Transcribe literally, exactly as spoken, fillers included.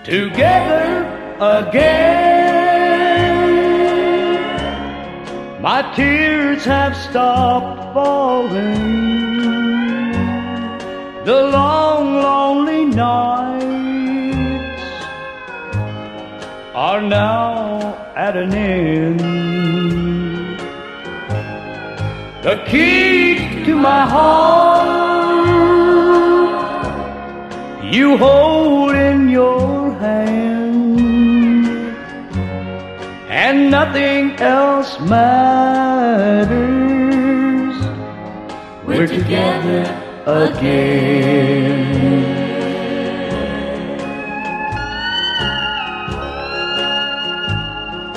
together again. My tears have stopped falling. The long, lonely nights are now at an end. The key to my heart you hold in your hand, and nothing else matters. We're together again.